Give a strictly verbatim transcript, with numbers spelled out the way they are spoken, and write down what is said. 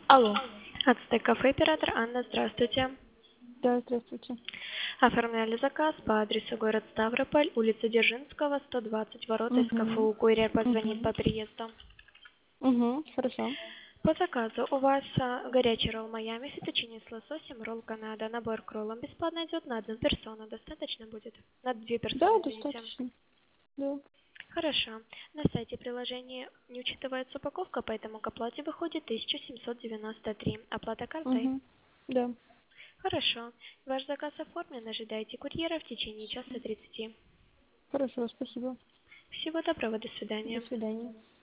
Алло. Ацтек кафе, оператор Анна, здравствуйте. Да, здравствуйте. Оформляли заказ по адресу город Ставрополь, улица Дзержинского, сто двадцать, ворота из Угу. КФУ. Курьер позвонит Угу. по приезду. Угу. Хорошо. По заказу у вас а, горячий ролл Майами, фетучини с лососем, ролл Канада. Набор к роллам бесплатно идет на одну персону. Достаточно будет? На две персоны, Да, извините. достаточно. Да. Хорошо. На сайте приложения не учитывается упаковка, поэтому к оплате выходит тысяча семьсот девяносто три. Оплата картой. Угу. Да. Хорошо. Ваш заказ оформлен. Ожидайте курьера в течение часа тридцати. Хорошо, спасибо. Всего доброго. До До свидания. свидания.